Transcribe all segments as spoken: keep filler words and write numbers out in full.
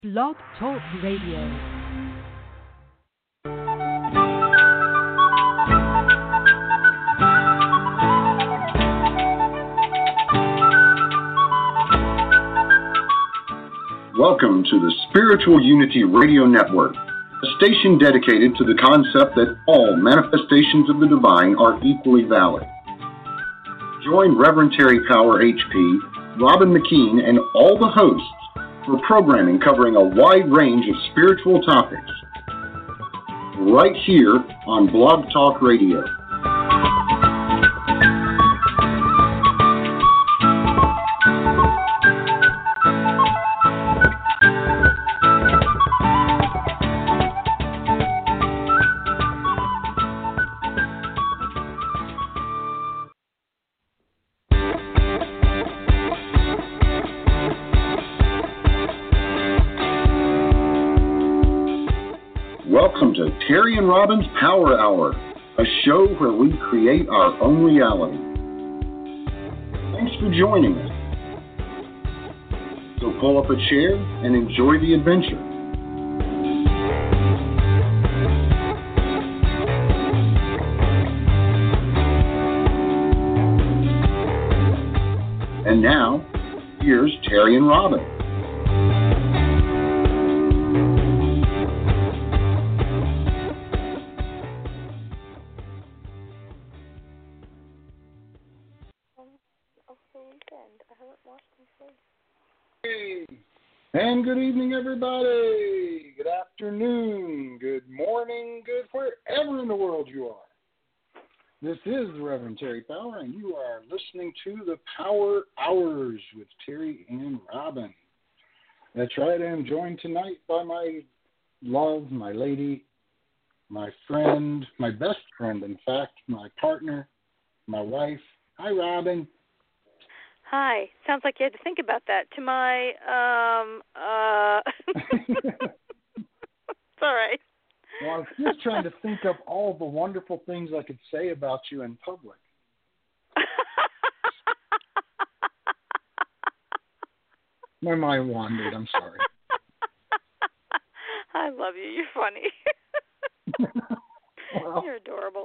Blog Talk Radio. Welcome to the Spiritual Unity Radio Network, a station dedicated to the concept that all manifestations of the divine are equally valid. Join Reverend Terry Power H P, Robin McKean, and all the hosts for programming covering a wide range of spiritual topics, right here on Blog Talk Radio. Welcome to Terry and Robin's Power Hour, a show where we create our own reality. Thanks for joining us. So pull up a chair and enjoy the adventure. And now, here's Terry and Robin. And good evening, everybody. Good afternoon, good morning, good wherever in the world you are. This is the Reverend Terry Power, and you are listening to the Power Hours with Terry and Robin. That's right, I'm joined tonight by my love, my lady, my friend, my best friend, in fact, my partner, my wife. Hi, Robin. Hi. Sounds like you had to think about that. To my, um, uh... It's all right. Well, I was just trying to think of all the wonderful things I could say about you in public. My mind wandered. I'm sorry. I love you. You're funny. Well, you're adorable.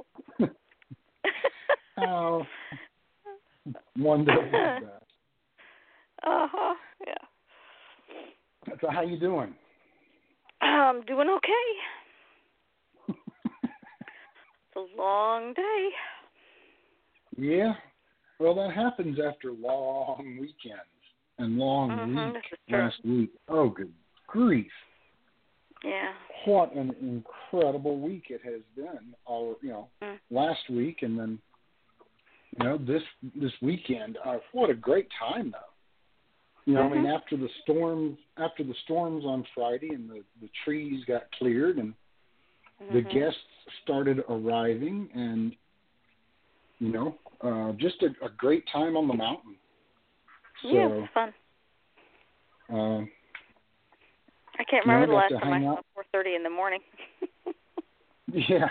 Oh, one does that. Uh-huh, yeah. So how you doing? I'm doing okay. It's a long day. Yeah. Well, that happens after long weekends and long mm-hmm, week last week. Oh, good grief. Yeah. What an incredible week it has been. All, you know, mm. last week and then, you know, this this weekend. Uh, what a great time, though. You know, mm-hmm. I mean, after the storms, after the storms on Friday, and the, the trees got cleared, and mm-hmm. the guests started arriving, and you know, uh, just a, a great time on the mountain. So, yeah, it was fun. Uh, I can't remember you know, the last time I saw four thirty in the morning. Yeah.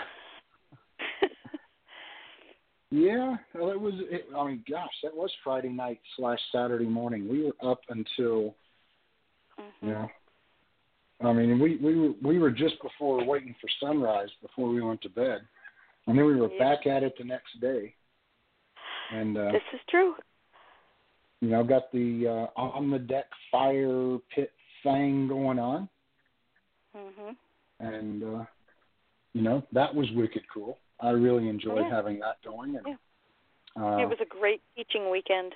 Yeah, well, it was. It, I mean, gosh, that was Friday night slash Saturday morning. We were up until, mm-hmm. you know, I mean, we we were we were just before waiting for sunrise before we went to bed, and then we were yeah. back at it the next day. And uh, this is true. You know, got the uh, on the deck fire pit thing going on, mm-hmm. and uh, you know, that was wicked cool. I really enjoyed yeah. having that going. And, yeah. uh, it was a great teaching weekend.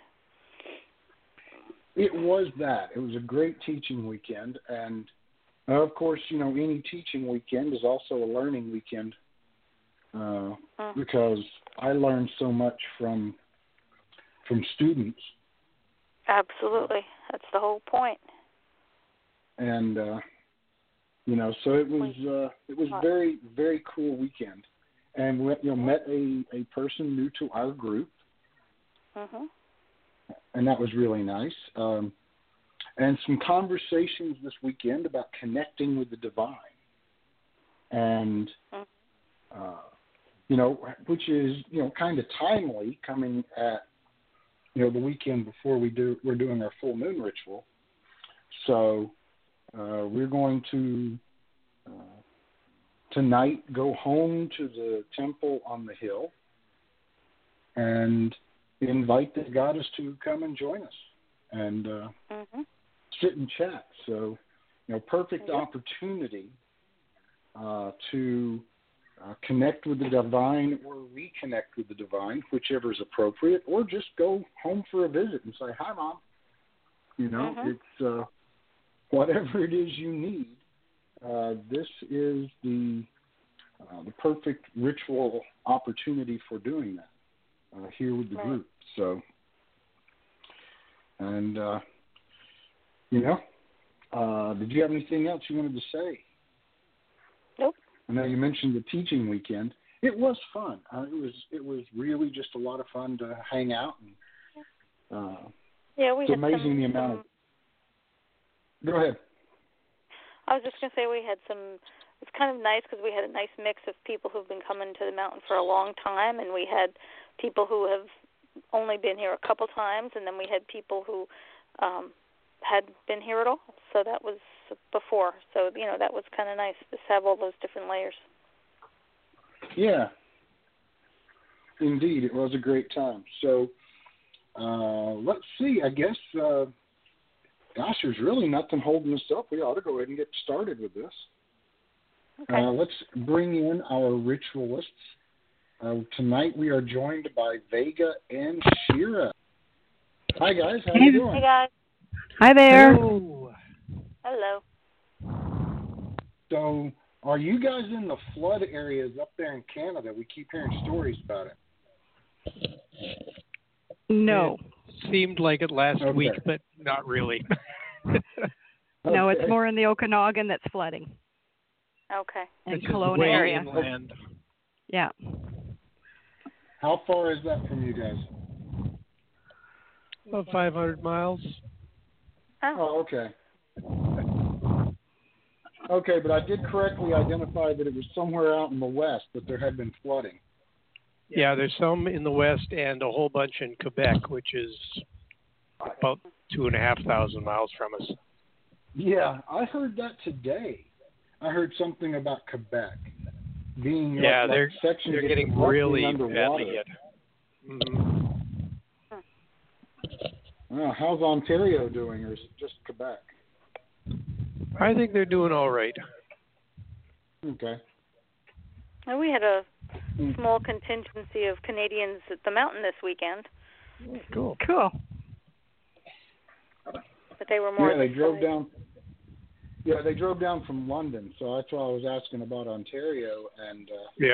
It was that. It was a great teaching weekend. And, uh, of course, you know, any teaching weekend is also a learning weekend uh, mm. because I learned so much from from students. Absolutely. That's the whole point. And, uh, you know, so it was uh, it was very, very cool weekend. And we you know, met a, a person new to our group, mm-hmm. and that was really nice. Um, and some conversations this weekend about connecting with the divine, and mm-hmm. uh, you know, which is you know kind of timely, coming at you know the weekend before we do we're doing our full moon ritual. So Uh, we're going to uh, tonight go home to the temple on the hill and invite the goddess to come and join us and uh, mm-hmm. sit and chat. So, you know, perfect yeah. opportunity uh, to uh, connect with the divine or reconnect with the divine, whichever is appropriate, or just go home for a visit and say, hi, Mom. You know, mm-hmm. it's uh, whatever it is you need. Uh, this is the uh, the perfect ritual opportunity for doing that uh, here with the right. group. So, and, uh, you know, uh, did you have anything else you wanted to say? Nope. I know you mentioned the teaching weekend. It was fun. Uh, it was it was really just a lot of fun to hang out. And, uh, yeah, we it's had amazing some, the amount some, of. Go ahead. I was just going to say we had some. It's kind of nice because we had a nice mix of people who've been coming to the mountain for a long time, and we had people who have only been here a couple times, and then we had people who um, had been here at all. So that was before. So, you know, that was kind of nice to have all those different layers. Yeah. Indeed, it was a great time. So, uh, let's see. I guess, uh, gosh, there's really nothing holding us up. We ought to go ahead and get started with this. Okay. Uh, let's bring in our ritualists. Uh, tonight we are joined by Vega and Shira. Hi, guys. How Hey. you doing? Hey, guys. Hi there. Hello. Hello. So, are you guys in the flood areas up there in Canada? We keep hearing stories about it. No. It seemed like it last Okay. week, but not really. No, it's Okay. more in the Okanagan that's flooding. Okay. And Which is Kelowna way area. inland. Yeah. How far is that from you guys? About five hundred miles. Oh. Oh, okay. Okay, but I did correctly identify that it was somewhere out in the west that there had been flooding. Yeah, there's some in the west and a whole bunch in Quebec, which is about two and a half thousand miles from us. Yeah, I heard that today. I heard something about Quebec being Yeah, like, they're like sections they're of getting Quebec really being underwater. badly hit. Mm-hmm. Oh, how's Ontario doing, or is it just Quebec? I think they're doing all right. Okay. And we had a small contingency of Canadians at the mountain this weekend, Cool. Cool. but they were more. Yeah, they this drove side. down. Yeah, they drove down from London, so that's why I was asking about Ontario and. Uh, Yeah.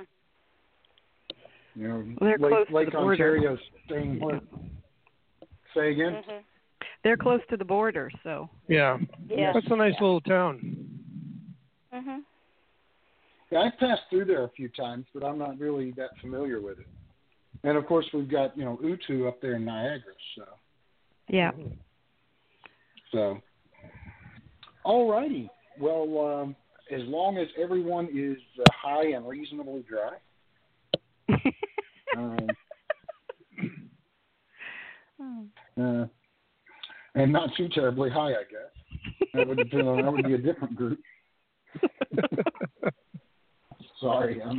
You know, Well, they're Lake, close to Lake the border. Ontario's staying put. Say again? Mm-hmm. They're close to the border, so. Yeah. Yeah. That's a nice little town. Mhm. Yeah, I've passed through there a few times, but I'm not really that familiar with it. And of course, we've got you know Utu up there in Niagara, so. Yeah. So. All righty. Well, um, as long as everyone is uh, high and reasonably dry. um, uh, and not too terribly high, I guess. That would depend on. That would be a different group. Sorry, I'm.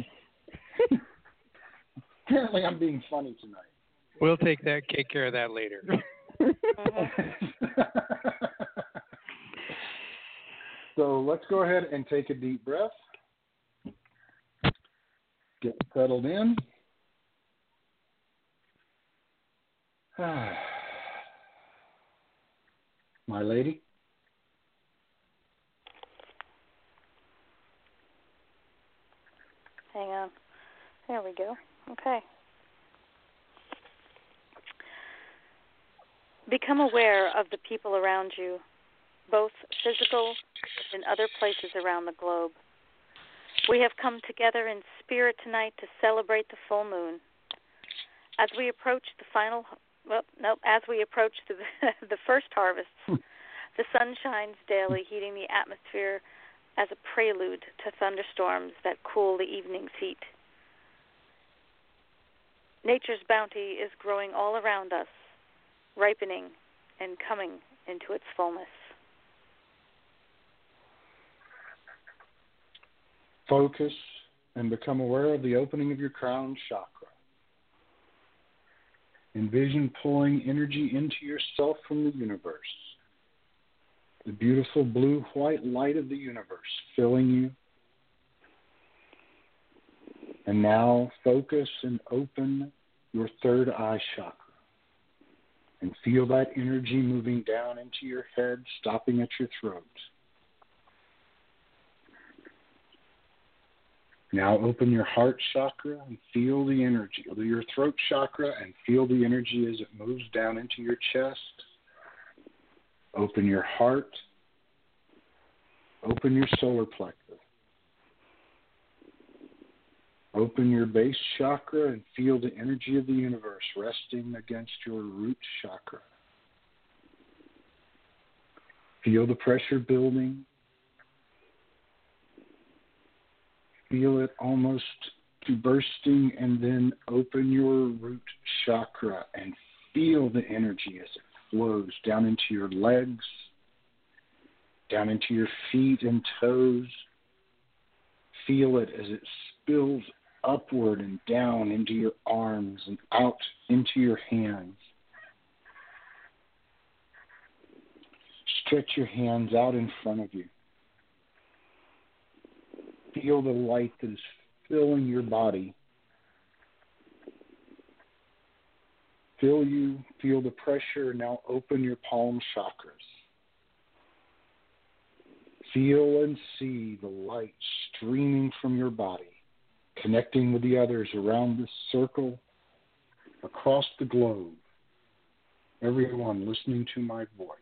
Apparently, I'm being funny tonight. We'll take that. Take care of that later. Mm-hmm. So let's go ahead and take a deep breath. Get settled in. My lady. Hang on. There we go. Okay. Become aware of the people around you, both physical and in other places around the globe. We have come together in spirit tonight to celebrate the full moon. As we approach the final, well, no, as we approach the, the first harvests, the sun shines daily, heating the atmosphere as a prelude to thunderstorms that cool the evening's heat. Nature's bounty is growing all around us, ripening and coming into its fullness. Focus and become aware of the opening of your crown chakra. Envision pulling energy into yourself from the universe. The beautiful blue-white light of the universe filling you. And now focus and open your third eye chakra. And feel that energy moving down into your head, stopping at your throat. Now open your heart chakra and feel the energy, or your throat chakra, and feel the energy as it moves down into your chest. Open your heart. Open your solar plexus. Open your base chakra and feel the energy of the universe resting against your root chakra. Feel the pressure building. Feel it almost to bursting, and then open your root chakra and feel the energy as it flows down into your legs, down into your feet and toes. Feel it as it spills upward and down into your arms and out into your hands. Stretch your hands out in front of you. Feel the light that is filling your body. Feel you, feel the pressure. Now open your palm chakras. Feel and see the light streaming from your body, connecting with the others around this circle, across the globe. Everyone listening to my voice.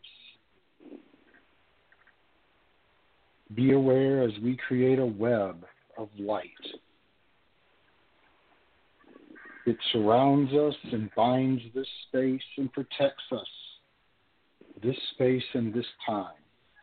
Be aware as we create a web of light. It surrounds us and binds this space and protects us, this space and this time.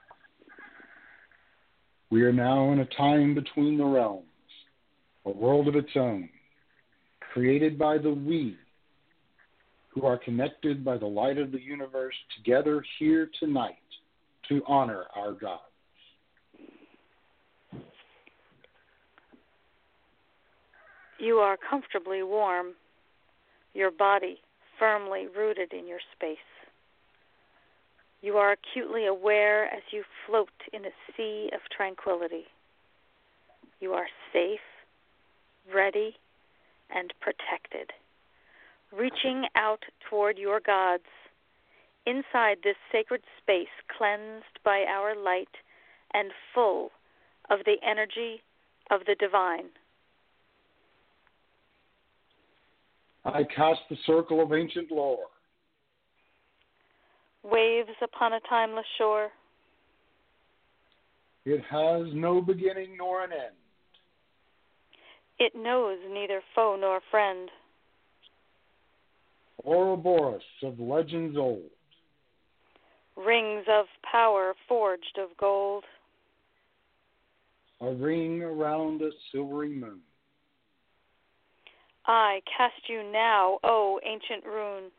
We are now in a time between the realms, a world of its own, created by the we, who are connected by the light of the universe, together here tonight to honor our God. You are comfortably warm, your body firmly rooted in your space. You are acutely aware as you float in a sea of tranquility. You are safe, ready, and protected, reaching out toward your gods. Inside this sacred space, cleansed by our light and full of the energy of the divine. I cast the circle of ancient lore. Waves upon a timeless shore. It has no beginning nor an end. It knows neither foe nor friend. Ouroboros of legends old. Rings of power forged of gold. A ring around a silvery moon. I cast you now, O ancient rune.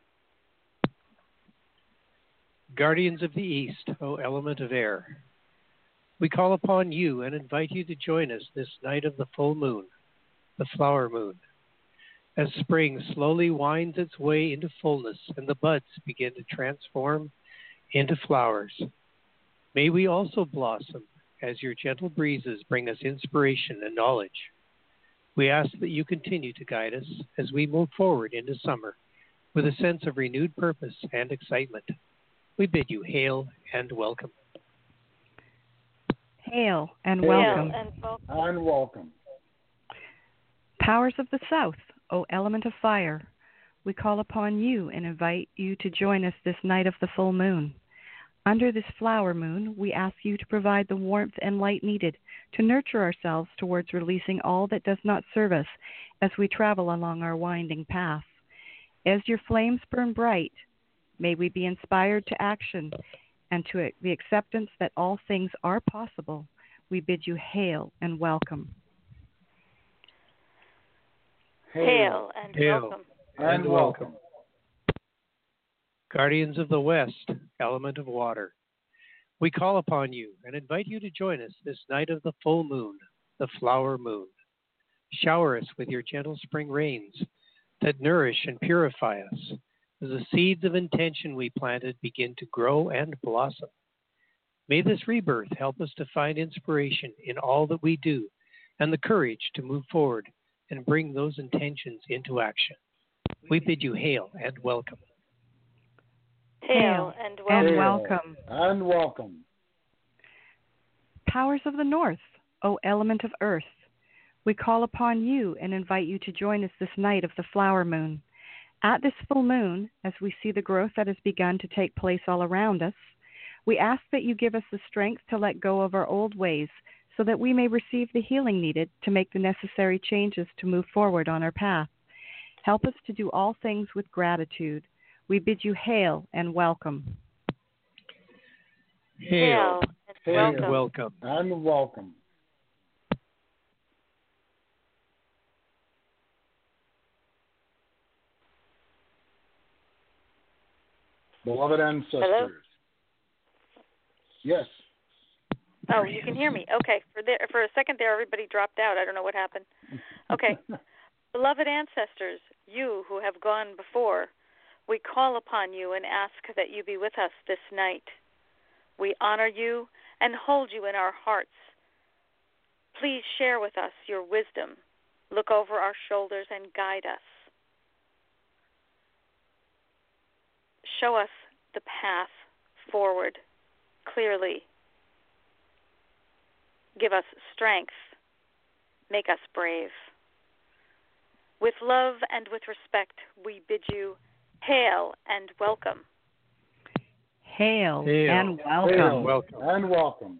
Guardians of the East, O element of air, we call upon you and invite you to join us this night of the full moon, the flower moon, as spring slowly winds its way into fullness and the buds begin to transform into flowers. May we also blossom as your gentle breezes bring us inspiration and knowledge. We ask that you continue to guide us as we move forward into summer with a sense of renewed purpose and excitement. We bid you hail and welcome. Hail and Hail welcome. And welcome. And welcome. Powers of the South, O element of fire, we call upon you and invite you to join us this night of the full moon. Under this flower moon, we ask you to provide the warmth and light needed to nurture ourselves towards releasing all that does not serve us as we travel along our winding path. As your flames burn bright, may we be inspired to action and to the acceptance that all things are possible. We bid you hail and welcome. Hail, Hail and Hail. welcome. and welcome. Guardians of the West, element of water, we call upon you and invite you to join us this night of the full moon, the flower moon. Shower us with your gentle spring rains that nourish and purify us as the seeds of intention we planted begin to grow and blossom. May this rebirth help us to find inspiration in all that we do and the courage to move forward and bring those intentions into action. We bid you hail and welcome. Hail and welcome. And welcome. And welcome. Powers of the North, O element of earth, we call upon you and invite you to join us this night of the flower moon. At this full moon, as we see the growth that has begun to take place all around us, we ask that you give us the strength to let go of our old ways so that we may receive the healing needed to make the necessary changes to move forward on our path. Help us to do all things with gratitude. We bid you hail and welcome. Hail, hail and and welcome. welcome. And welcome. Beloved ancestors. Hello? Yes. Oh, you can hear me. Okay. For there, for a second there, everybody dropped out. I don't know what happened. Okay. Beloved ancestors, you who have gone before, we call upon you and ask that you be with us this night. We honor you and hold you in our hearts. Please share with us your wisdom. Look over our shoulders and guide us. Show us the path forward clearly. Give us strength. Make us brave. With love and with respect, we bid you hail and welcome. Hail, Hail. and welcome. Hail welcome. and welcome.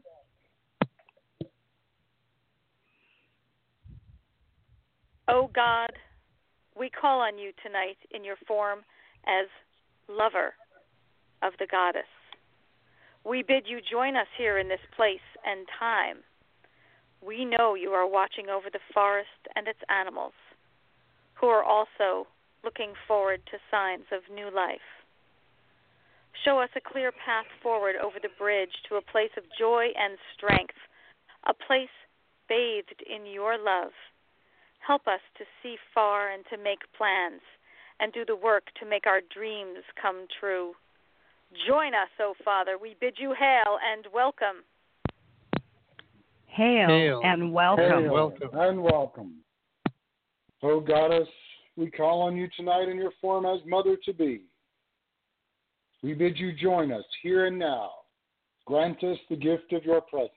O God, we call on you tonight in your form as lover of the goddess. We bid you join us here in this place and time. We know you are watching over the forest and its animals, who are also looking forward to signs of new life. Show us a clear path forward over the bridge to a place of joy and strength, a place bathed in your love. Help us to see far and to make plans and do the work to make our dreams come true. Join us, O Father. We bid you hail and welcome. Hail, Hail. and welcome. Hail welcome. and welcome. O Goddess, we call on you tonight in your form as Mother-to-be. We bid you join us here and now. Grant us the gift of your presence.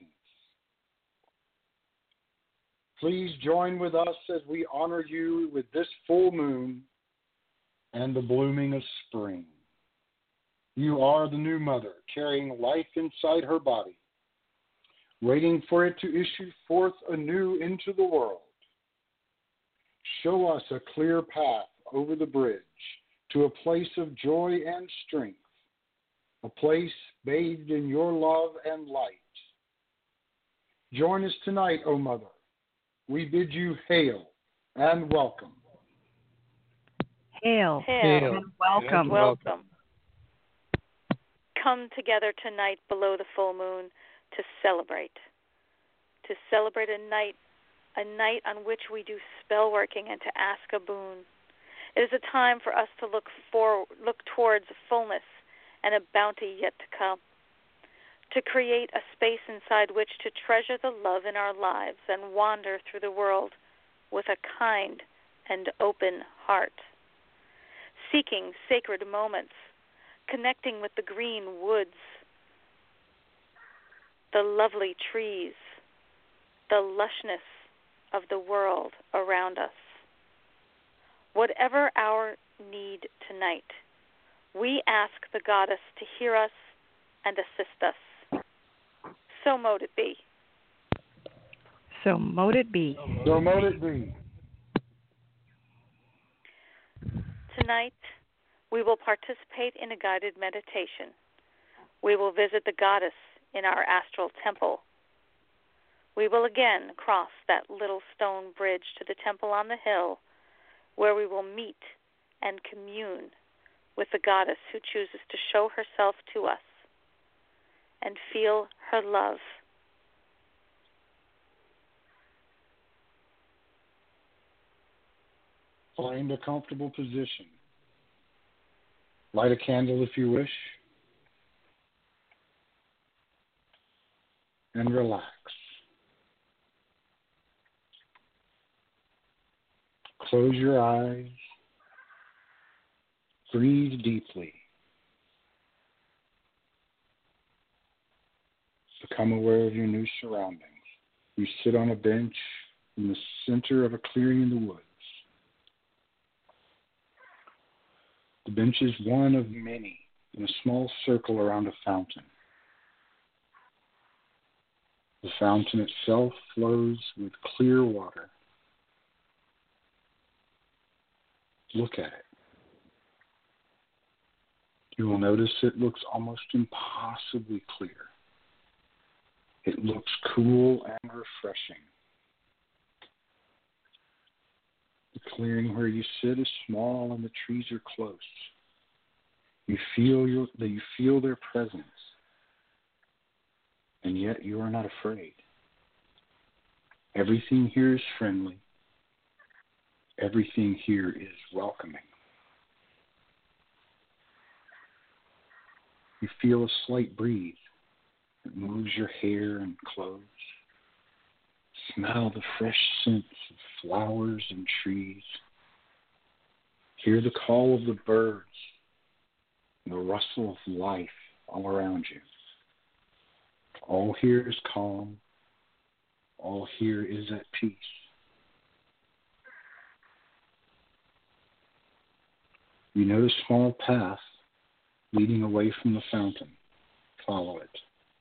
Please join with us as we honor you with this full moon and the blooming of spring. You are the new mother, carrying life inside her body, waiting for it to issue forth anew into the world. Show us a clear path over the bridge to a place of joy and strength, a place bathed in your love and light. Join us tonight, O Mother. We bid you hail and welcome. Hail, Hail. and welcome. And Welcome. Come together tonight below the full moon to celebrate. To celebrate a night, a night on which we do spell working and to ask a boon. It is a time for us to look for, look towards fullness and a bounty yet to come. To create a space inside which to treasure the love in our lives and wander through the world with a kind and open heart. Seeking sacred moments, connecting with the green woods, the lovely trees, the lushness of the world around us. Whatever our need tonight, we ask the goddess to hear us and assist us. So mote it be. So mote it be. So mote it be. Tonight, we will participate in a guided meditation. We will visit the goddess in our astral temple. We will again cross that little stone bridge to the temple on the hill, where we will meet and commune with the goddess who chooses to show herself to us and feel her love. Find a comfortable position. Light a candle if you wish. And relax. Close your eyes. Breathe deeply. Become aware of your new surroundings. You sit on a bench in the center of a clearing in the woods. The bench is one of many in a small circle around a fountain. The fountain itself flows with clear water. Look at it. You will notice it looks almost impossibly clear. It looks cool and refreshing. The clearing where you sit is small and the trees are close. You feel your, that you feel their presence, and yet you are not afraid. Everything here is friendly. Everything here is welcoming. You feel a slight breeze that moves your hair and clothes. Smell the fresh scents of flowers and trees. Hear the call of the birds and the rustle of life all around you. All here is calm. All here is at peace. You notice a small path leading away from the fountain. Follow it.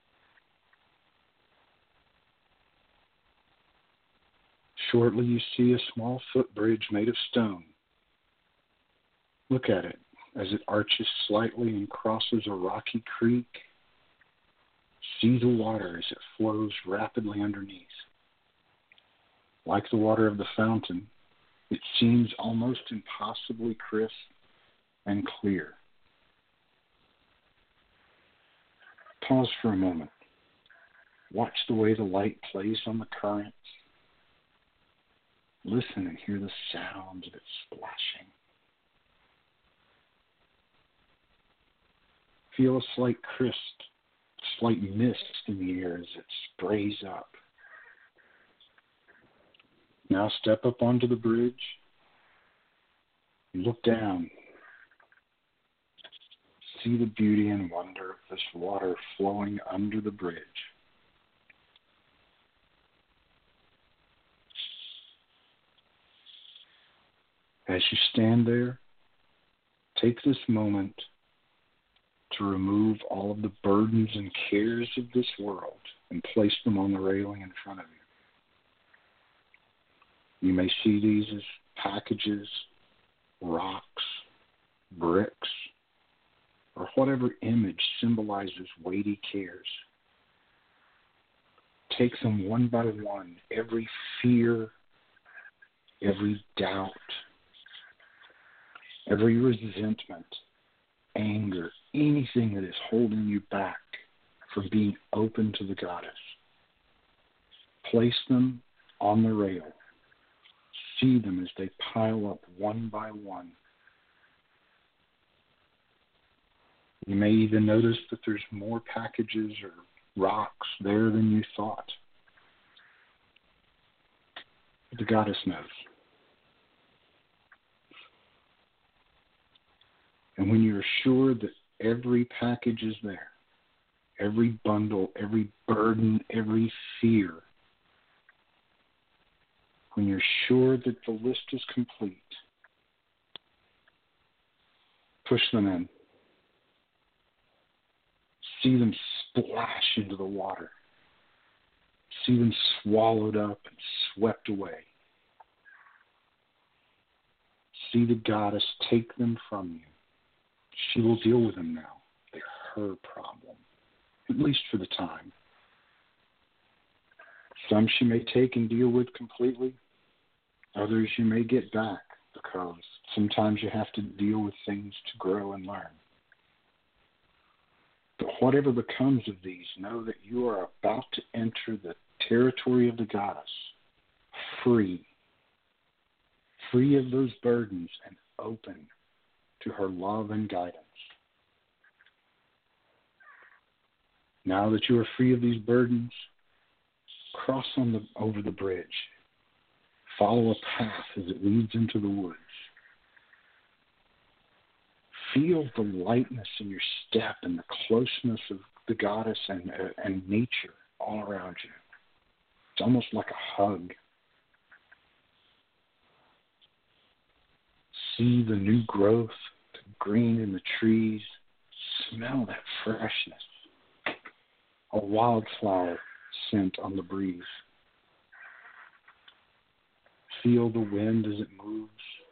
Shortly, you see a small footbridge made of stone. Look at it as it arches slightly and crosses a rocky creek. See the water as it flows rapidly underneath. Like the water of the fountain, it seems almost impossibly crisp and clear. Pause for a moment. Watch the way the light plays on the currents. Listen and hear the sound of it splashing. Feel a slight crisp, slight mist in the air as it sprays up. Now step up onto the bridge. Look down. See the beauty and wonder of this water flowing under the bridge. As you stand there, take this moment to remove all of the burdens and cares of this world and place them on the railing in front of you. You may see these as packages, rocks, bricks, or whatever image symbolizes weighty cares. Take them one by one, every fear, every doubt, every resentment, anger, anything that is holding you back from being open to the goddess. Place them on the rail. See them as they pile up one by one. You may even notice that there's more packages or rocks there than you thought. But the goddess knows. And when you're sure that every package is there, every bundle, every burden, every fear, when you're sure that the list is complete, push them in. See them splash into the water. See them swallowed up and swept away. See the goddess take them from you. She will deal with them now. They're her problem, at least for the time. Some she may take and deal with completely. Others you may get back, because sometimes you have to deal with things to grow and learn. But whatever becomes of these, know that you are about to enter the territory of the goddess, free. free of those burdens and open to her love and guidance. Now that you are free of these burdens, cross on the, over the bridge. Follow a path as it leads into the woods. Feel the lightness in your step and the closeness of the goddess and, uh, and nature all around you. It's almost like a hug. See the new growth, the green in the trees. Smell that freshness. A wildflower scent on the breeze. Feel the wind as it moves.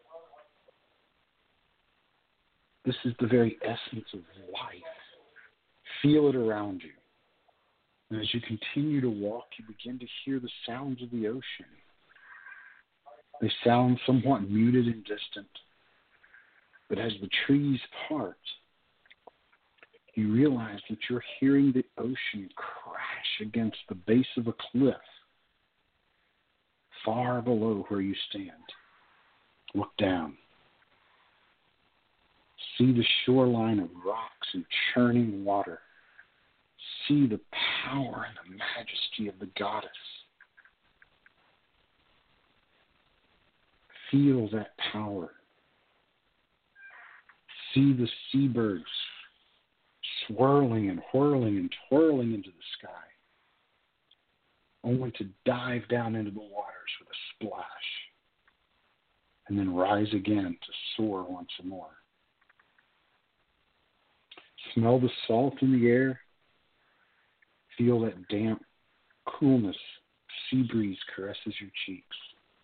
This is the very essence of life. Feel it around you. And as you continue to walk, you begin to hear the sounds of the ocean. They sound somewhat muted and distant. But as the trees part, you realize that you're hearing the ocean crash against the base of a cliff far below where you stand. Look down. See the shoreline of rocks and churning water. See the power and the majesty of the goddess. Feel that power. See the seabirds swirling and whirling and twirling into the sky, only to dive down into the waters with a splash and then rise again to soar once more. Smell the salt in the air. Feel that damp coolness. Sea breeze caresses your cheeks.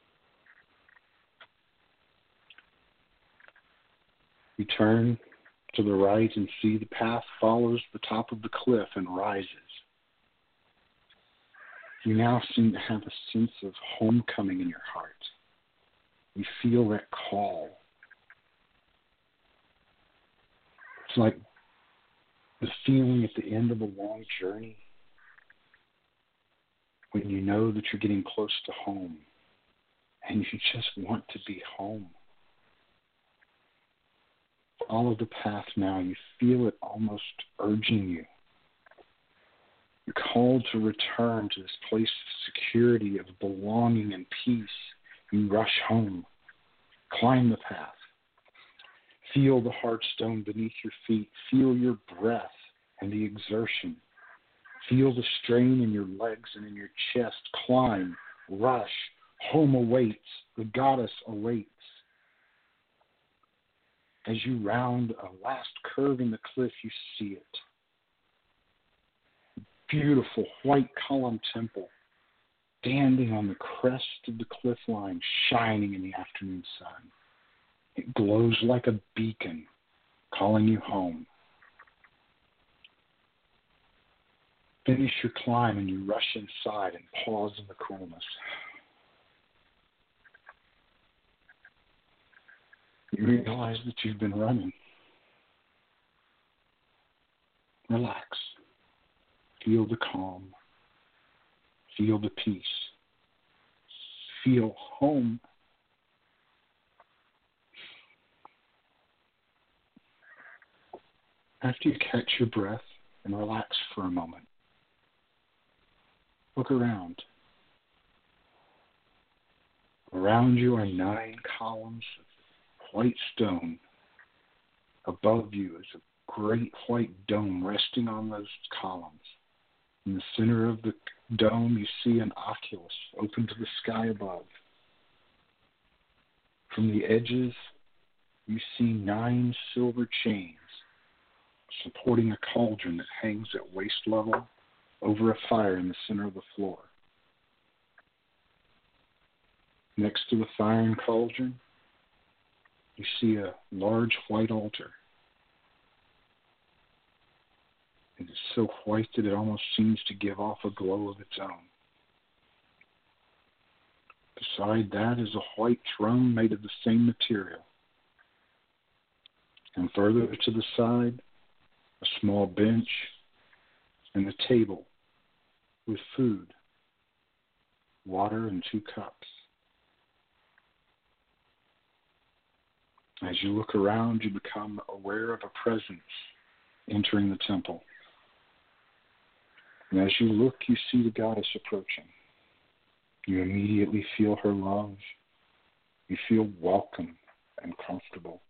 You turn to the right and see the path follows the top of the cliff and rises. You now seem to have a sense of homecoming in your heart. You feel that call. It's like the feeling at the end of a long journey when you know that you're getting close to home and you just want to be home. Follow the path now. You feel it almost urging you. You're called to return to this place of security, of belonging and peace. You rush home. Climb the path. Feel the hard stone beneath your feet. Feel your breath and the exertion. Feel the strain in your legs and in your chest. Climb. Rush. Home awaits. The goddess awaits. As you round a last curve in the cliff, you see it. Beautiful white column temple, standing on the crest of the cliff line, shining in the afternoon sun. It glows like a beacon, calling you home. Finish your climb and you rush inside and pause in the coolness. You realize that you've been running. Relax. Feel the calm. Feel the peace. Feel home. After you catch your breath and relax for a moment, look around. Around you are nine columns of white stone. Above you is a great white dome resting on those columns. In the center of the dome, you see an oculus open to the sky above. From the edges, you see nine silver chains supporting a cauldron that hangs at waist level over a fire in the center of the floor. Next to the fire and cauldron, you see a large white altar. It is so white that it almost seems to give off a glow of its own. Beside that is a white throne made of the same material. And further to the side, a small bench and a table with food, water, and two cups. As you look around, you become aware of a presence entering the temple. And as you look, you see the goddess approaching. You immediately feel her love. You feel welcome and comfortable.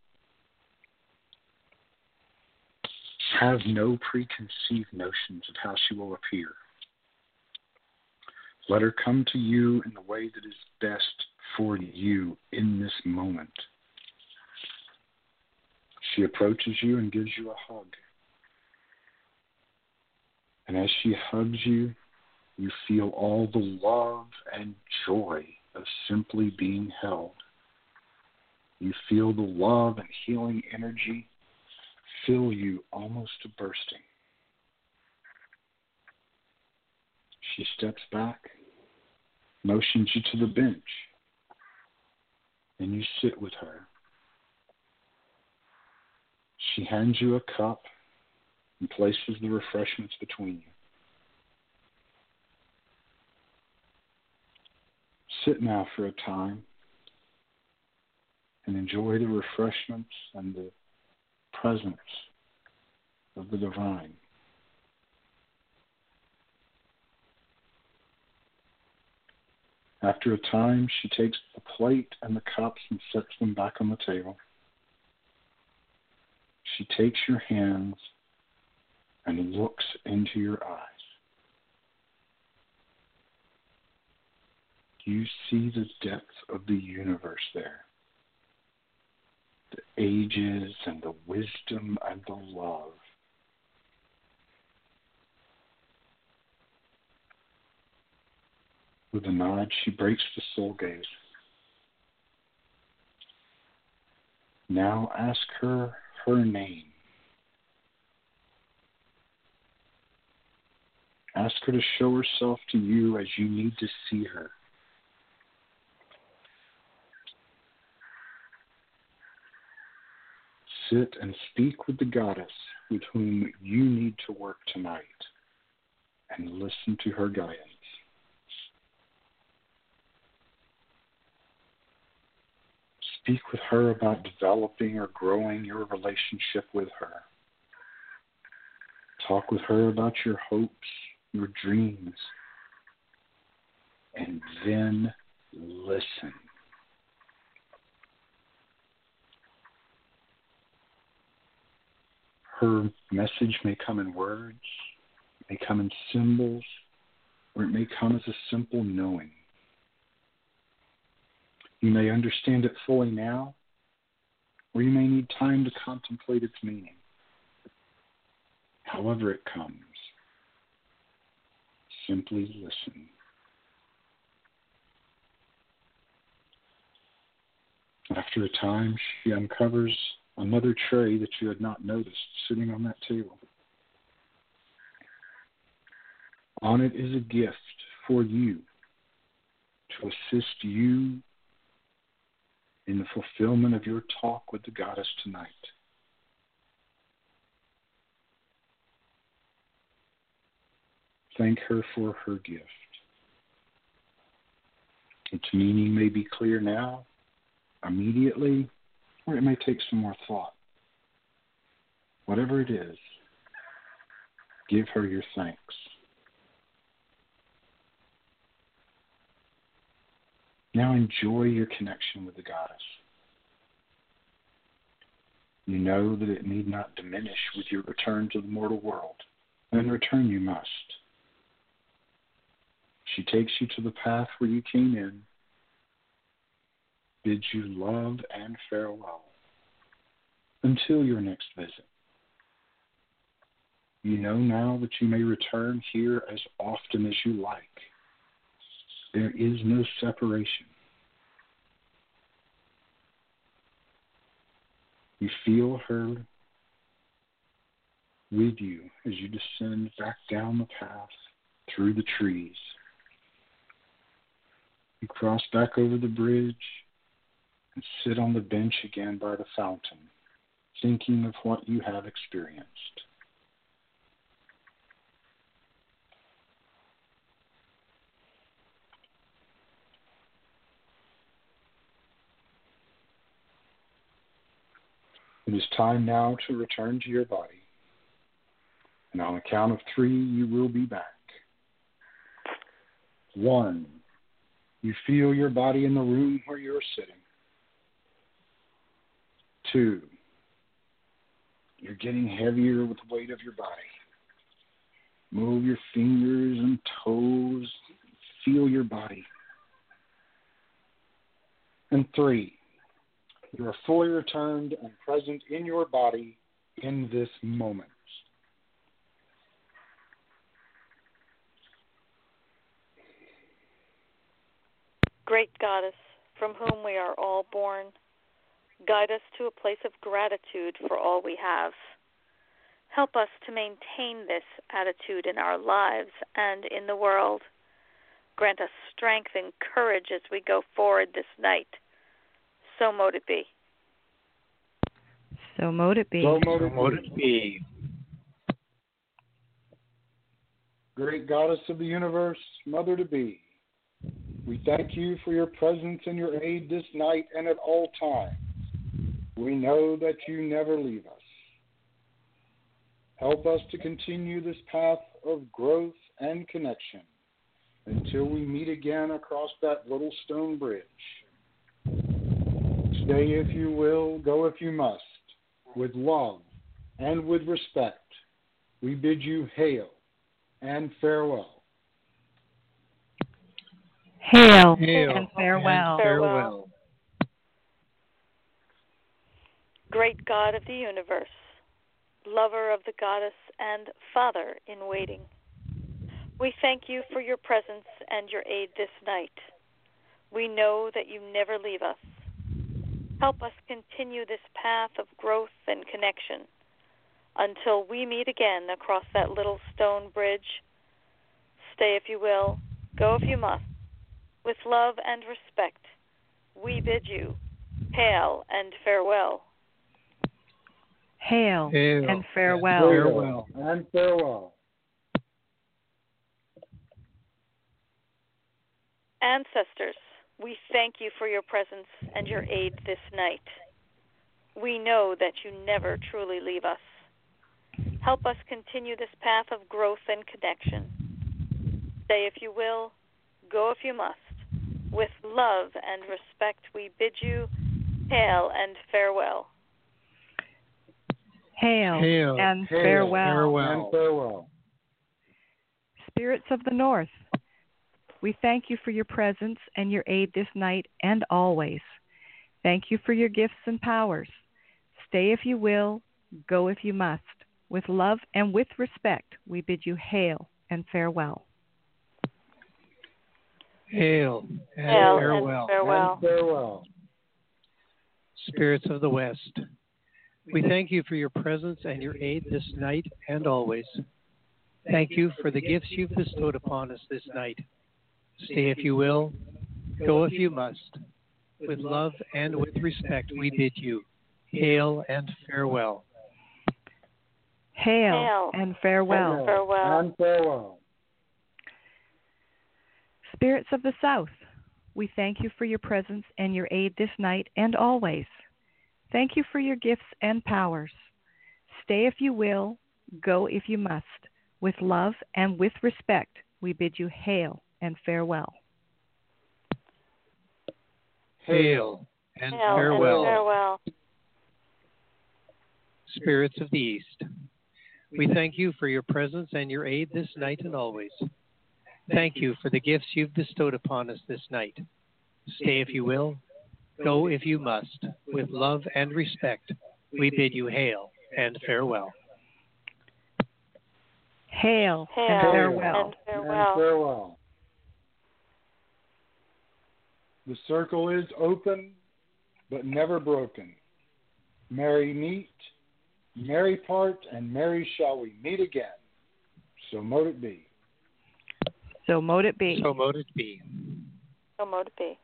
Have no preconceived notions of how she will appear. Let her come to you in the way that is best for you in this moment. She approaches you and gives you a hug. And as she hugs you, you feel all the love and joy of simply being held. You feel the love and healing energy fill you almost to bursting. She steps back, motions you to the bench, and you sit with her. She hands you a cup and places the refreshments between you. Sit now for a time and enjoy the refreshments and the presence of the divine. After a time, she takes the plate and the cups and sets them back on the table. She takes your hands and looks into your eyes. You see the depth of the universe there. The ages and the wisdom and the love. With a nod, she breaks the soul gaze. Now ask her her name. Ask her to show herself to you as you need to see her. Sit and speak with the goddess with whom you need to work tonight, and listen to her guidance. Speak with her about developing or growing your relationship with her. Talk with her about your hopes, your dreams, and then listen. Her message may come in words, it may come in symbols, or it may come as a simple knowing. You may understand it fully now, or you may need time to contemplate its meaning. However it comes, simply listen. After a time, she uncovers another tray that you had not noticed sitting on that table. On it is a gift for you to assist you in the fulfillment of your talk with the goddess tonight. Thank her for her gift. Its meaning may be clear now, immediately, or it may take some more thought. Whatever it is, give her your thanks. Now enjoy your connection with the goddess. You know that it need not diminish with your return to the mortal world, and return you must. She takes you to the path where you came in, bids you love and farewell until your next visit. You know now that you may return here as often as you like. There is no separation. You feel her with you as you descend back down the path through the trees. You cross back over the bridge and sit on the bench again by the fountain, thinking of what you have experienced. It is time now to return to your body. And on a count of three, you will be back. One, you feel your body in the room where you're sitting. Two, you're getting heavier with the weight of your body. Move your fingers and toes. Feel your body. And three, you are fully returned and present in your body in this moment. Great Goddess, from whom we are all born, guide us to a place of gratitude for all we have. Help us to maintain this attitude in our lives and in the world. Grant us strength and courage as we go forward this night. So mote it be. So mote it be. So mote So mote it be. Great Goddess of the universe, Mother to be, we thank you for your presence and your aid this night and at all times. We know that you never leave us. Help us to continue this path of growth and connection until we meet again across that little stone bridge. Stay if you will, go if you must. With love and with respect, we bid you hail and farewell. Hail, Hail and farewell. And farewell. Great God of the universe, lover of the goddess and Father in waiting, we thank you for your presence and your aid this night. We know that you never leave us. Help us continue this path of growth and connection until we meet again across that little stone bridge. Stay if you will, go if you must. With love and respect, we bid you hail and farewell. Hail, Hail and farewell. Farewell. And farewell. Ancestors, we thank you for your presence and your aid this night. We know that you never truly leave us. Help us continue this path of growth and connection. Stay if you will, go if you must. With love and respect, we bid you hail and farewell. Hail, Hail and Hail, farewell. farewell. And farewell. Spirits of the North, we thank you for your presence and your aid this night and always. Thank you for your gifts and powers. Stay if you will, go if you must. With love and with respect, we bid you hail and farewell. Hail and Hail and farewell. farewell. And farewell. Spirits of the West, we thank you for your presence and your aid this night and always. Thank you for the gifts you've bestowed upon us this night. Stay if you will, go if you must. With love and with respect, we bid you hail and farewell. Hail, Hail and farewell. Hail Farewell. And farewell. Spirits of the South, we thank you for your presence and your aid this night and always. Thank you for your gifts and powers. Stay if you will, go if you must. With love and with respect, we bid you hail and farewell. Hail and Hail farewell. and farewell. Spirits of the East, we thank you for your presence and your aid this night and always. Thank you for the gifts you've bestowed upon us this night. Stay if you will, go if you must. With love and respect, we bid you hail and farewell. Hail, Hail and farewell. and farewell. And farewell. The circle is open, but never broken. Merry meet, merry part, and merry shall we meet again. So mote it be. So mote it be. So mote it be. So mote it be.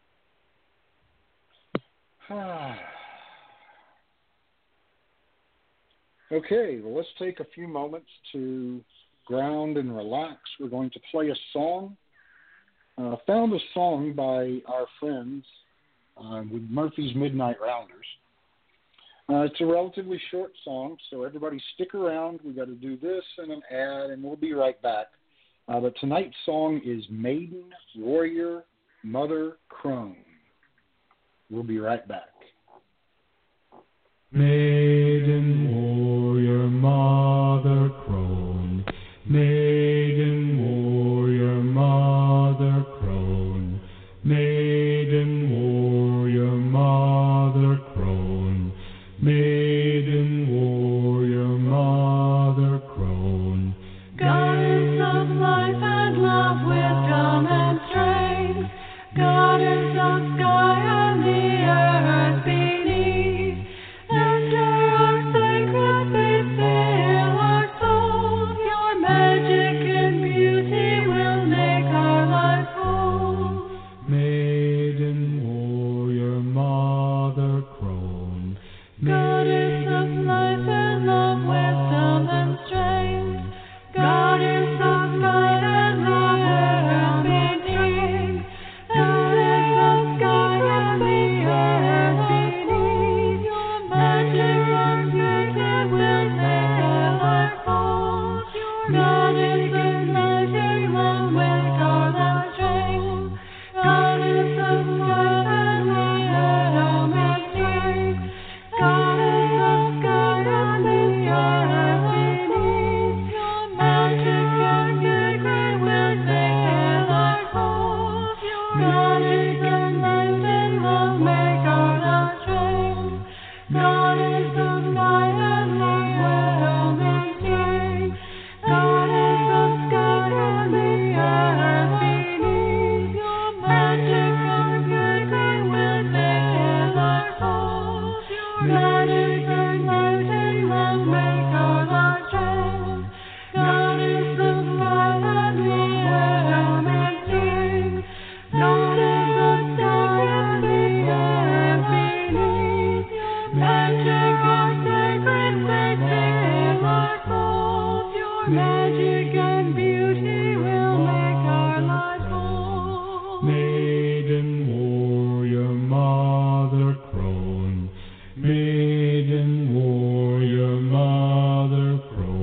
Okay, well, let's take a few moments to ground and relax. We're going to play a song. Uh, found a song by our friends uh, with Murphy's Midnight Rounders. Uh, it's a relatively short song, so everybody stick around. We got to do this and an ad, and we'll be right back. Uh, but tonight's song is Maiden, Warrior, Mother, Crone. We'll be right back. Maiden, warrior, mother, crone. Maiden, warrior, mother, crone. Maiden, warrior, mother, crone. Maiden, warrior, mother, crone. Goddess of life and love, wisdom and strength. Goddess of sky and the earth beneath. Enter our sacred faith, fill our souls. Your magic and beauty will make our lives whole. Maiden, warrior, mother, crone. Goddess of life and love, wisdom and strength. Goddess of sky and the earth beneath. Goddess of sky and the earth beneath. Your magic and beauty will make our lives whole. Goddess of life and love, make our lives strength. Goddess of sky and the earth beneath. Goddess of sky and the earth beneath. Your magic and beauty will make our lives whole. Goddess of life and love, make our lives strength. Goddess of sky and the earth beneath. Goddess of sky and the earth beneath. Your magic and beauty will make our lives whole. Goddess of light and love, make our lives strength. Goddess of sky and the earth beneath. Goddess of sky and the earth beneath. Your magic and sacred faith, fill our souls. Your magic and beauty will make our lives whole. Maiden, warrior, mother, crone. Maiden, warrior, mother,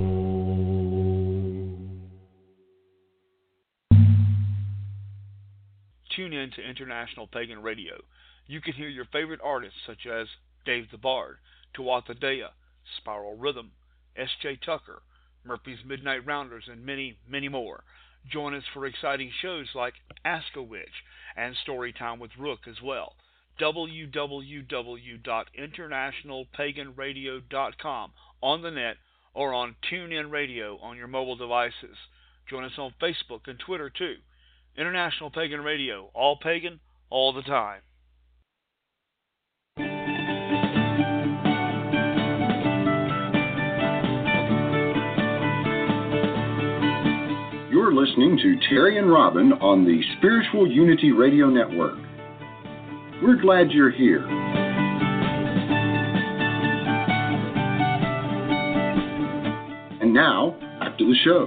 crone. Tune in to International Pagan Radio. You can hear your favorite artists such as Dave the Bard, Tuatha Dea, Spiral Rhythm, S J Tucker, Murphy's Midnight Rounders, and many, many more. Join us for exciting shows like Ask a Witch and Storytime with Rook as well. w w w dot international pagan radio dot com on the net or on TuneIn Radio on your mobile devices. Join us on Facebook and Twitter too. International Pagan Radio, all pagan, all the time. You're listening to Terry and Robin on the Spiritual Unity Radio Network. We're glad you're here. And now, back to the show.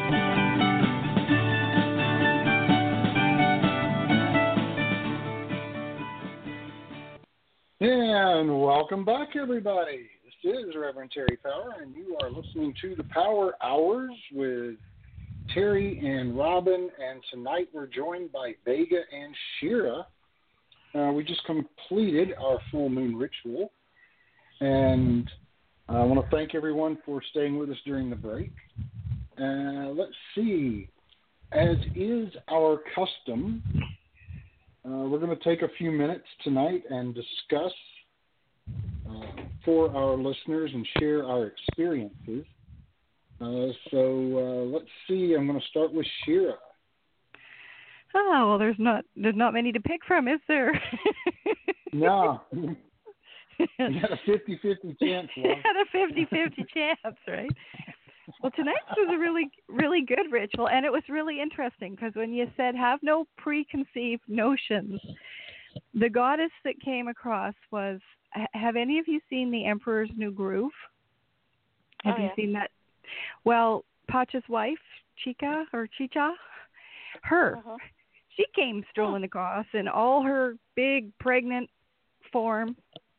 And welcome back, everybody. This is Reverend Terry Power, and you are listening to the Power Hours with Terry and Robin. And tonight we're joined by Vega and Shira. Uh, we just completed our full moon ritual, and I want to thank everyone for staying with us during the break. Uh, let's see. As is our custom, uh, we're going to take a few minutes tonight and discuss uh, for our listeners and share our experiences. Uh, so uh, let's see. I'm going to start with Shira. Oh, well, there's not there's not many to pick from, is there? No. You had a fifty-fifty chance. You had a fifty-fifty chance, right? Well, tonight's was a really, really good ritual, and it was really interesting because when you said have no preconceived notions, the goddess that came across was, have any of you seen The Emperor's New Groove? Have oh, you yeah. seen that? Well, Pacha's wife, Chica or Chicha, her, Uh-huh. she came strolling across in all her big pregnant form,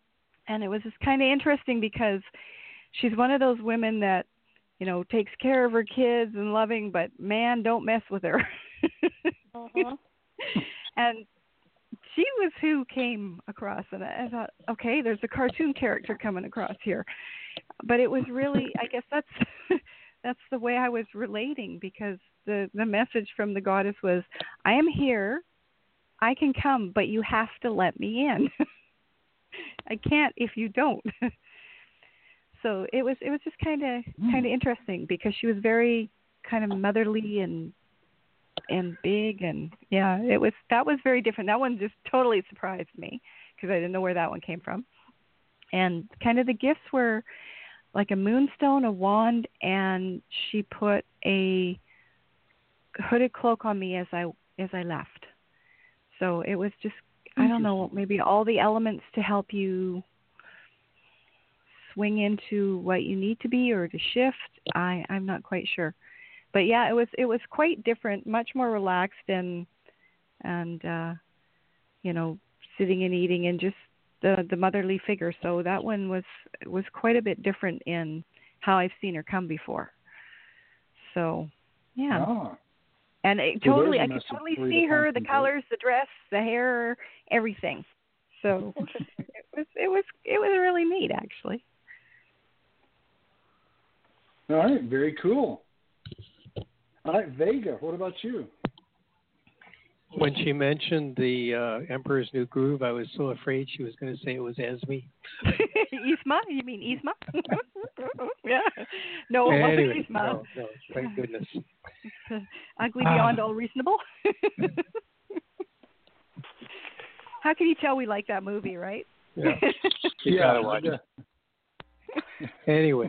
And it was just kind of interesting because she's one of those women that, you know, takes care of her kids and loving, but man, don't mess with her. Uh-huh. And she was who came across, and I thought, okay, there's a cartoon character coming across here. But it was really, I guess that's that's the way I was relating, because the, the message from the goddess was, I am here, I can come, but you have to let me in. I can't if you don't. So it was it was just kind of Mm. kind of interesting, because she was very kind of motherly and and big, and yeah, it was that was very different. That one just totally surprised me, because I didn't know where that one came from. And kind of the gifts were like a moonstone, a wand, and she put a hooded cloak on me as I as I left. So it was just, I don't know, maybe all the elements to help you swing into what you need to be or to shift. I, I'm not quite sure. But yeah, it was it was quite different, much more relaxed, and and uh, you know, sitting and eating and just the the motherly figure. So that one was was quite a bit different in how I've seen her come before. So yeah. Ah. And it So totally, there's a I could message totally for you see to her, the concentrate. colors, the dress, the hair, everything. So it was, it was, it was really neat, actually. All right, very cool. All right, Vega, what about you? When she mentioned the uh, Emperor's New Groove, I was so afraid she was going to say it was Esme. Isma? You mean Isma? Yeah. No, it Anyway, wasn't Isma. no, no, thank goodness. Ugly beyond all reasonable. How can you tell we like that movie, right? Yeah, you gotta watch yeah. it. Anyway,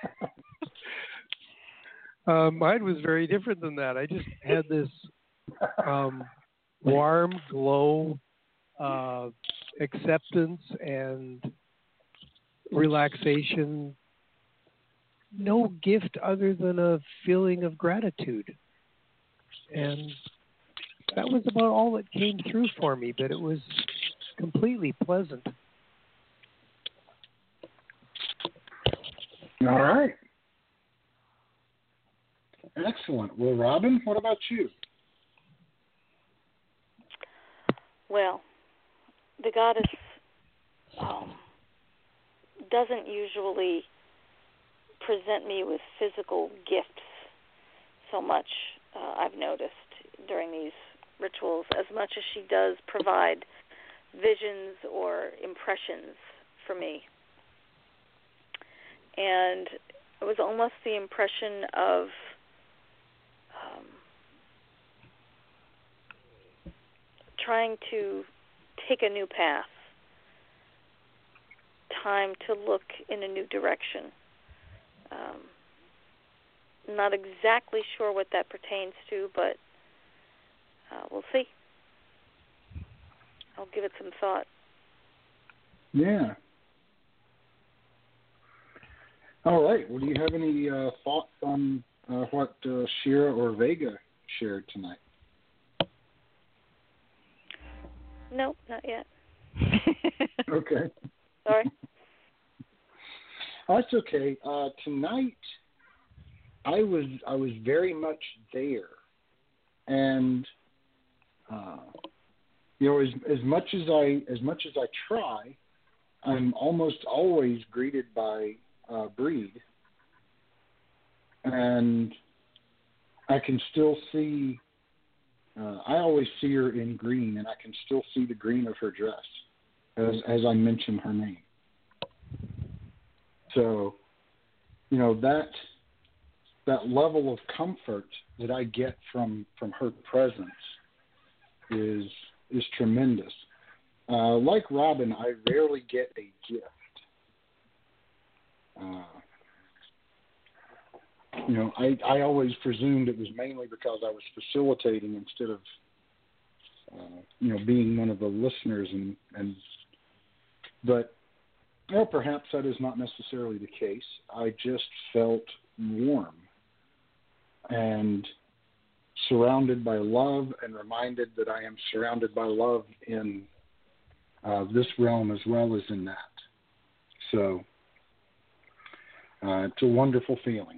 um, mine was very different than that. I just had this um, warm glow, uh, acceptance and relaxation. No gift other than a feeling of gratitude. And that was about all that came through for me, but it was completely pleasant. All right. Excellent. Well, Robin, what about you? Well, the goddess um, doesn't usually present me with physical gifts so much, uh, I've noticed, during these rituals, as much as she does provide visions or impressions for me. And it was almost the impression of um, trying to take a new path, time to look in a new direction. Um, not exactly sure what that pertains to, but uh, we'll see. I'll give it some thought. Yeah. All right. Well, do you have any uh, thoughts on uh, what uh, Shira or Vega shared tonight? Nope, not yet. Okay. Sorry. Oh, that's okay. Uh, tonight, I was I was very much there, and uh, you know, as as much as I as much as I try, I'm almost always greeted by uh, Breed, and I can still see. Uh, I always see her in green, and I can still see the green of her dress as as I mention her name. So, you know, that that level of comfort that I get from, from her presence is is tremendous. Uh, like Robin, I rarely get a gift. Uh, you know, I, I always presumed it was mainly because I was facilitating instead of, uh, you know, being one of the listeners. And, and but, well, perhaps that is not necessarily the case. I just felt warm and surrounded by love, and reminded that I am surrounded by love in uh, this realm as well as in that. So uh, it's a wonderful feeling.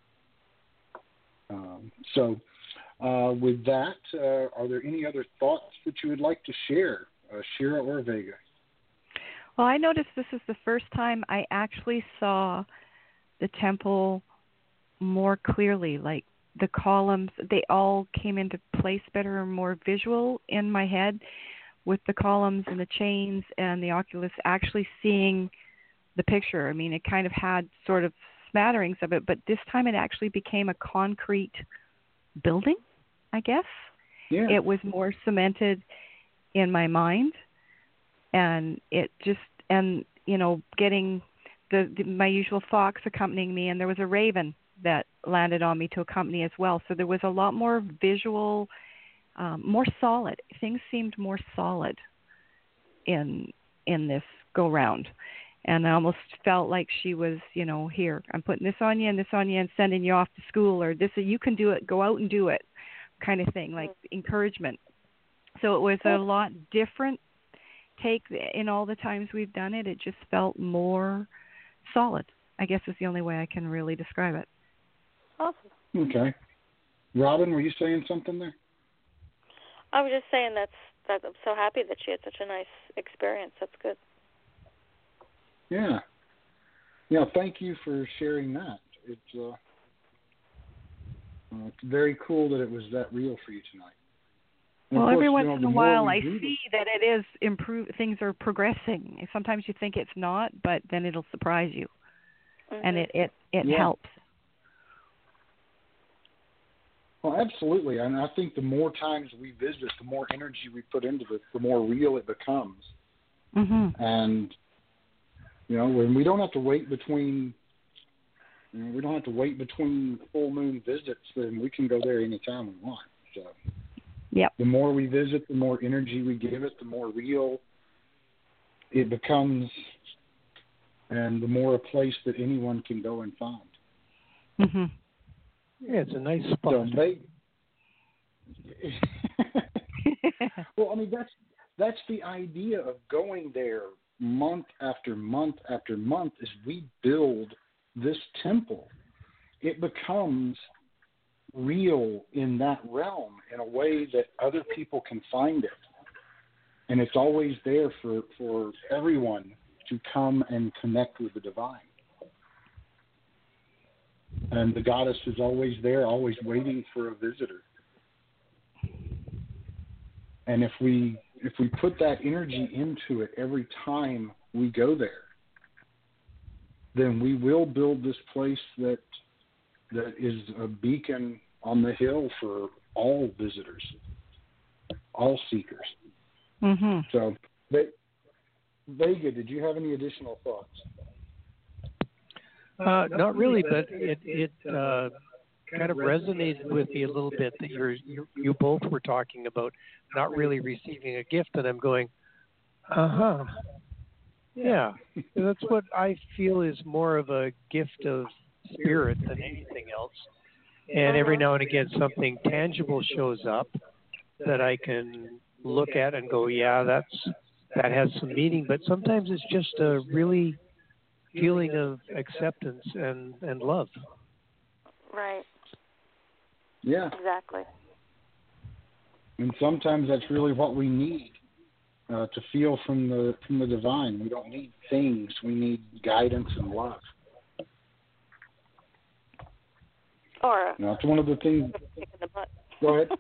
Um, so uh, with that, uh, are there any other thoughts that you would like to share, uh, Shira or Vega? Well, I noticed this is the first time I actually saw the temple more clearly. Like the columns, they all came into place better and more visual in my head, with the columns and the chains and the oculus actually seeing the picture. I mean, it kind of had sort of smatterings of it, but this time it actually became a concrete building, I guess. Yeah. It was more cemented in my mind, and it just, and, you know, getting the, the my usual fox accompanying me, and there was a raven that landed on me to accompany as well. So there was a lot more visual, um, more solid. Things seemed more solid in in this go round. And I almost felt like she was, you know, here, I'm putting this on you and this on you and sending you off to school, or this, you can do it, go out and do it, kind of thing, like encouragement. So it was a lot different take in all the times we've done it. It just felt more solid, I guess is the only way I can really describe it. Awesome. Okay. Robin, were you saying something there? I was just saying that's that I'm so happy that she had such a nice experience. That's good. Yeah. Yeah, thank you for sharing that. It's, uh, uh, it's very cool that it was that real for you tonight. And Well, of course, every you once know, in the a more while we I do see that it is improve. Things are progressing. Sometimes you think it's not, but then it'll surprise you, Mm-hmm. and it it, it Yeah. helps. Well, absolutely. And I think the more times we visit, the more energy we put into it, the more real it becomes. Mm-hmm. And, you know, when we don't have to wait between, you know, we don't have to wait between full moon visits, then we can go there anytime we want. So Yep. the more we visit, the more energy we give it, the more real it becomes, and the more a place that anyone can go and find. Mm-hmm. Yeah, it's a nice spot. So they, well, I mean, that's that's the idea of going there month after month after month. Is we build this temple, it becomes real in that realm in a way that other people can find it, and it's always there for for everyone to come and connect with the divine. And the goddess is always there, always waiting for a visitor. And if we if we put that energy into it every time we go there, then we will build this place that that is a beacon on the hill for all visitors, all seekers. Mm-hmm. So, Vega, did you have any additional thoughts? Uh, not really, but it it uh, kind of resonated with me a little bit that you're you, you both were talking about not really receiving a gift, and I'm going, uh huh, yeah, that's what I feel is more of a gift of spirit than anything else. And every now and again, something tangible shows up that I can look at and go, yeah, that's that has some meaning. But sometimes it's just a really feeling of acceptance and, and love. Right. Yeah. Exactly. And sometimes that's really what we need uh, to feel from the from the divine. We don't need things. We need guidance and love. Or You know, it's one of the things. a kick in the butt. Go ahead.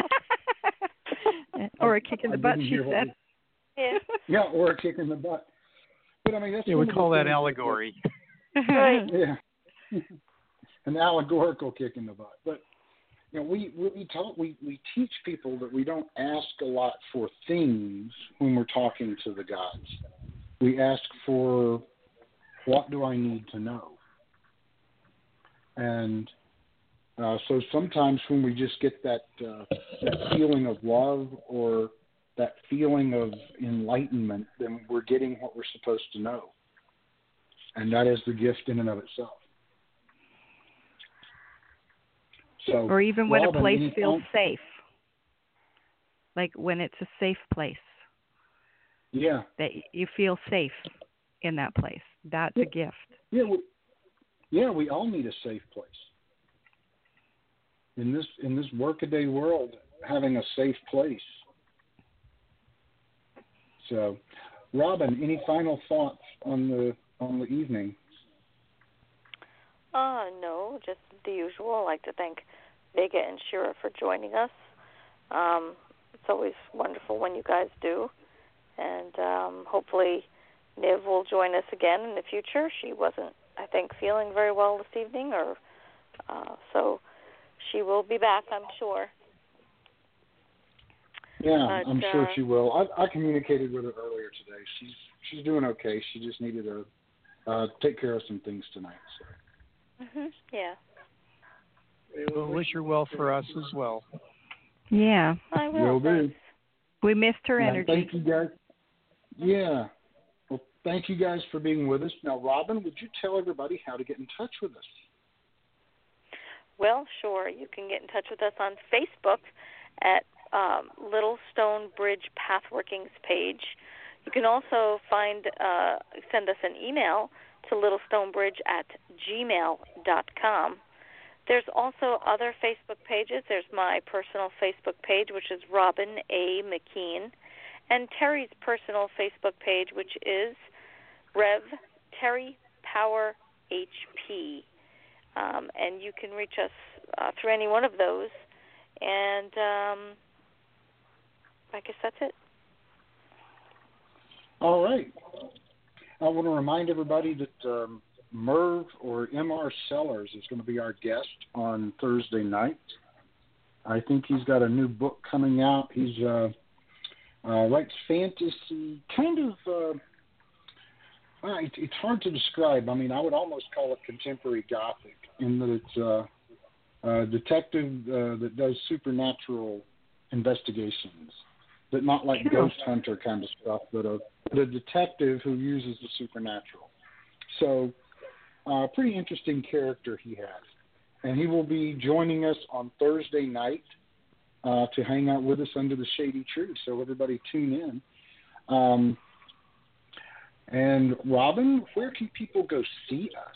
Or a kick in the I butt, didn't she hear what said. we- Yeah. Yeah, or a kick in the butt. But I mean, that's Yeah, one we of the call that things allegory. Right. Yeah, an allegorical kick in the butt. But you know, we we talk we we teach people that we don't ask a lot for things when we're talking to the gods. We ask for, what do I need to know? And uh, so sometimes when we just get that uh, that feeling of love or that feeling of enlightenment, then we're getting what we're supposed to know. And that is the gift in and of itself. So, Or even when Robin, a place any feels thoughts? safe. Like when it's a safe place. Yeah. That you feel safe in that place. That's yeah. a gift. Yeah, we, yeah, we all need a safe place. In this in this workaday world, having a safe place. So, Robin, any final thoughts on the on the evening? Uh, no, just the usual. I'd like to thank Vega and Shira for joining us. Um, it's always wonderful when you guys do. And um, hopefully Niv will join us again in the future. She wasn't, I think, feeling very well this evening, or uh, so she will be back, I'm sure. Yeah, but, I'm uh, sure she will. I, I communicated with her earlier today. She's she's doing okay. She just needed to uh, take care of some things tonight. So. Mm-hmm. Yeah. We will wish her well for us as well. Yeah. I will. Will do. We missed her And energy. Thank you guys. Yeah. Well, thank you guys for being with us. Now, Robin, would you tell everybody how to get in touch with us? Well, sure. You can get in touch with us on Facebook at um, Little Stone Bridge Pathworkings page. You can also find uh, send us an email to littlestonebridge at gmail dot com. There's also other Facebook pages. There's my personal Facebook page, which is Robin A. McKean, and Terry's personal Facebook page, which is Rev Terry Power H P. Um, and you can reach us uh, through any one of those. And um, I guess that's it. All right. I want to remind everybody that um, Merv or M R Sellers is going to be our guest on Thursday night. I think he's got a new book coming out. He's uh, uh, writes fantasy, kind of. Uh, uh, it, it's hard to describe. I mean, I would almost call it contemporary Gothic, in that it's uh, a detective uh, that does supernatural investigations, but not like Sure. Ghost Hunter kind of stuff, but a, but a detective who uses the supernatural. So, a uh, pretty interesting character he has. And he will be joining us on Thursday night uh, to hang out with us under the shady tree. So everybody tune in. Um, and Robin, where can people go see us?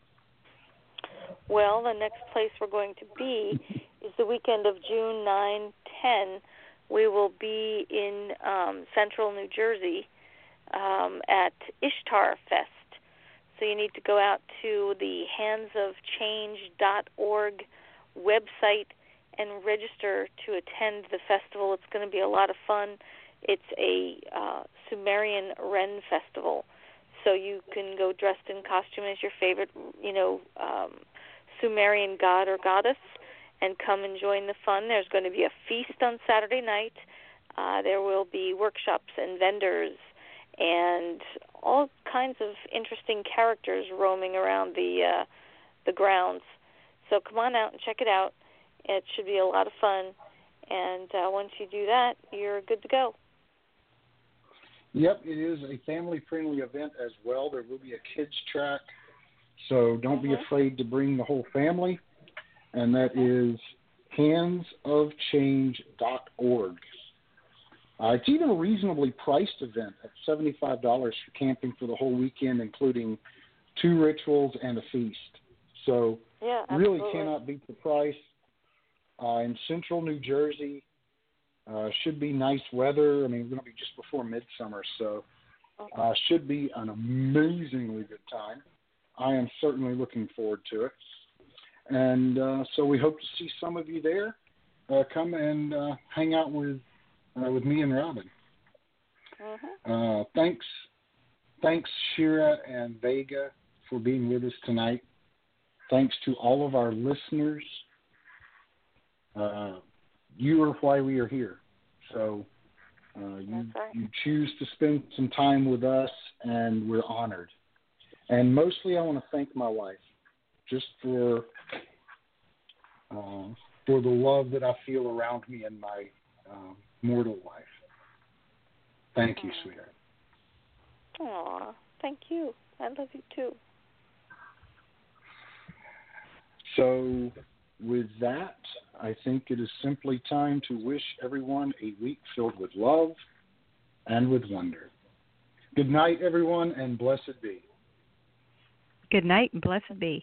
Well, the next place we're going to be is the weekend of June ninth, ten. We will be in um, central New Jersey um, at Ishtar Fest. So you need to go out to the hands of change dot org website and register to attend the festival. It's going to be a lot of fun. It's a uh, Sumerian Wren festival. So you can go dressed in costume as your favorite, you know, um, Sumerian god or goddess and come and join the fun. There's going to be a feast on Saturday night. Uh, there will be workshops and vendors and all kinds of interesting characters roaming around the uh, the grounds. So come on out and check it out. It should be a lot of fun. And uh, once you do that, you're good to go. Yep, it is a family-friendly event as well. There will be a kids track, so don't Mm-hmm. be afraid to bring the whole family. And that is hands of change dot org. Uh, it's even a reasonably priced event at seventy-five dollars for camping for the whole weekend, including two rituals and a feast. So Yeah, really absolutely. cannot beat the price. Uh, in central New Jersey, uh, should be nice weather. I mean, we're going to be just before midsummer, so uh, should be an amazingly good time. I am certainly looking forward to it. And uh, so we hope to see some of you there. Uh, come and uh, hang out with uh, with me and Robin. Mm-hmm. Uh, thanks, thanks Shira and Vega for being with us tonight. Thanks to all of our listeners. Uh, you are why we are here. So uh, you, That's right. you choose to spend some time with us, and we're honored. And mostly I want to thank my wife just for uh, for the love that I feel around me in my um, mortal life. Thank you, sweetheart. Aw, thank you. I love you too. So with that, I think it is simply time to wish everyone a week filled with love and with wonder. Good night, everyone, and blessed be. Good night and blessed be.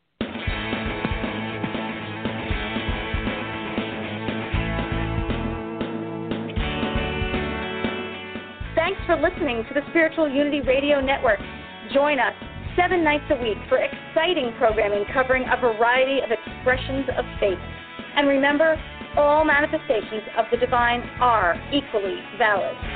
Thanks for listening to the Spiritual Unity Radio Network. Join us seven nights a week for exciting programming covering a variety of expressions of faith. And remember, all manifestations of the divine are equally valid.